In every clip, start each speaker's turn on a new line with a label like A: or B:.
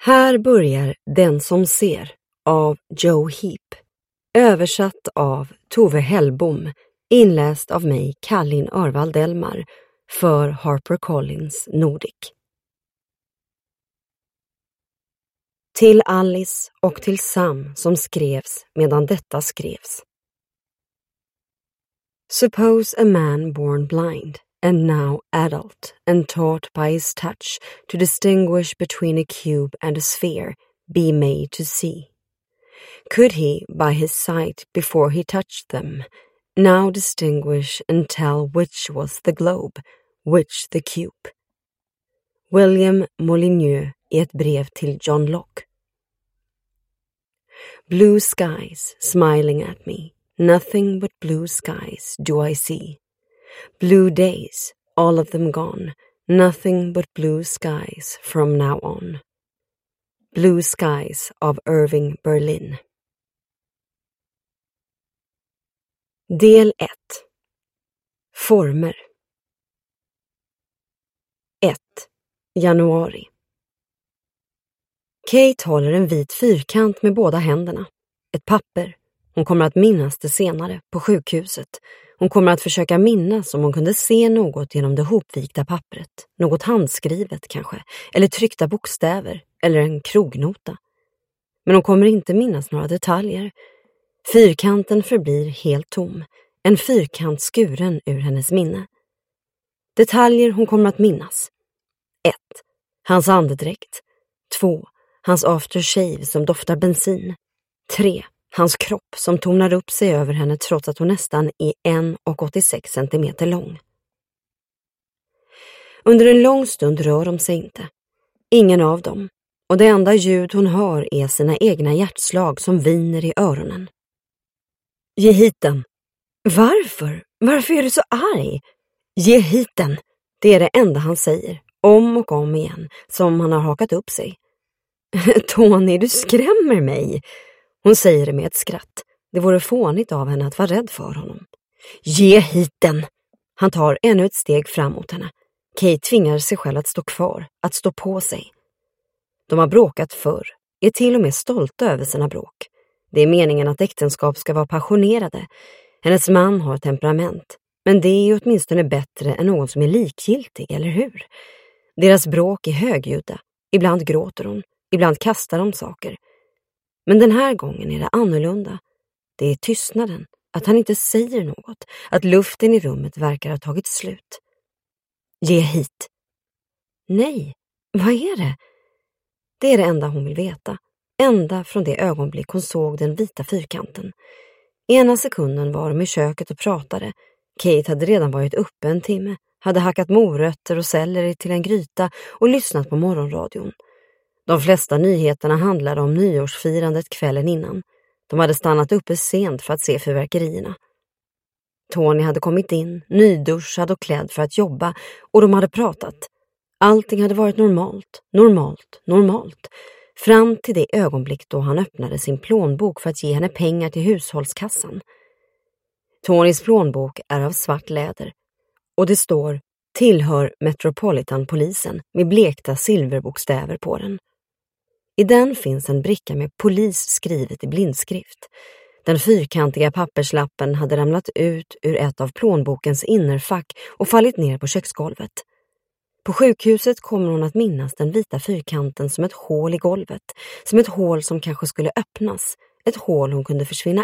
A: Här börjar Den som ser av Joe Heap. Översatt av Tove Hellbom. Inläst av mig, Kallin Örvald Elmar, för HarperCollins Nordic. Till Alice och till Sam som skrevs medan detta skrevs. Suppose a man born blind, and now adult, and taught by his touch to distinguish between a cube and a sphere, be made to see. Could he, by his sight before he touched them, now distinguish and tell which was the globe, which the cube? William Molyneux i ett brev till John Locke. Blue skies smiling at me, nothing but blue skies do I see. Blue days, all of them gone, nothing but blue skies from now on. Blue skies av Irving Berlin. Del 1. Former. 1. Januari. Kate håller en vit fyrkant med båda händerna. Ett papper. Hon kommer att minnas det senare, på sjukhuset. Hon kommer att försöka minnas om hon kunde se något genom det hopvikta pappret. Något handskrivet kanske, eller tryckta bokstäver, eller en krognota. Men hon kommer inte minnas några detaljer. Fyrkanten förblir helt tom. En fyrkant skuren ur hennes minne. Detaljer hon kommer att minnas. 1. Hans andedräkt. 2. Hans aftershave som doftar bensin. 3. Hans kropp som tonar upp sig över henne trots att hon nästan är 1,86 centimeter lång. Under en lång stund rör de sig inte. Ingen av dem. Och det enda ljud hon hör är sina egna hjärtslag som viner i öronen. Ge hit den. Varför? Varför är du så arg? Ge hit den. Det är det enda han säger. Om och om igen. Som han har hakat upp sig. Tony, du skrämmer mig. Hon säger det med ett skratt. Det vore fånigt av henne att vara rädd för honom. Ge hit den. Han tar ännu ett steg fram mot henne. Kate tvingar sig själv att stå kvar. Att stå på sig. De har bråkat förr. Är till och med stolta över sina bråk. Det är meningen att äktenskap ska vara passionerade. Hennes man har temperament. Men det är ju åtminstone bättre än någon som är likgiltig, eller hur? Deras bråk är högljudda. Ibland gråter hon. Ibland kastar de saker. Men den här gången är det annorlunda. Det är tystnaden. Att han inte säger något. Att luften i rummet verkar ha tagit slut. Ge hit. Nej, vad är det? Det är det enda hon vill veta. Ända från det ögonblick hon såg den vita fyrkanten. Ena sekunden var de i köket och pratade. Kate hade redan varit uppe en timme. Hade hackat morötter och selleri till en gryta och lyssnat på morgonradion. De flesta nyheterna handlade om nyårsfirandet kvällen innan. De hade stannat uppe sent för att se fyrverkerierna. Tony hade kommit in, nyduschad och klädd för att jobba, och de hade pratat. Allting hade varit normalt. Fram till det ögonblick då han öppnade sin plånbok för att ge henne pengar till hushållskassan. Tonys plånbok är av svart läder. Och det står tillhör Metropolitanpolisen med blekta silverbokstäver på den. I den finns en bricka med polis skrivet i blindskrift. Den fyrkantiga papperslappen hade ramlat ut ur ett av plånbokens innerfack och fallit ner på köksgolvet. På sjukhuset kommer hon att minnas den vita fyrkanten som ett hål i golvet. Som ett hål som kanske skulle öppnas. Ett hål hon kunde försvinna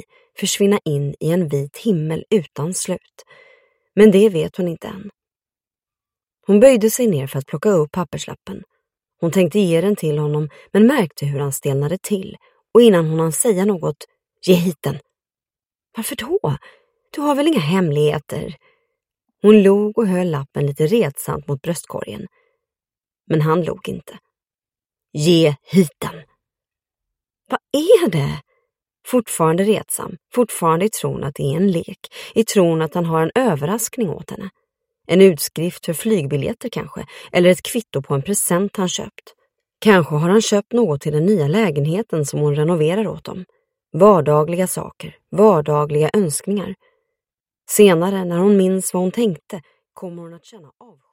A: in i en vit himmel utan slut. Men det vet hon inte än. Hon böjde sig ner för att plocka upp papperslappen. Hon tänkte ge den till honom, men märkte hur han stelnade till. Och innan hon hann säga något, ge hit den. Varför då? Du har väl inga hemligheter? Hon log och höll lappen lite retsamt mot bröstkorgen. Men han log inte. Ge hit den. Vad är det? Fortfarande retsam, fortfarande i tron att det är en lek, i tron att han har en överraskning åt henne. En utskrift för flygbiljetter kanske, eller ett kvitto på en present han köpt. Kanske har han köpt något till den nya lägenheten som hon renoverar åt dem. Vardagliga saker, vardagliga önskningar. Senare, när hon minns vad hon tänkte, kommer hon att känna avsky.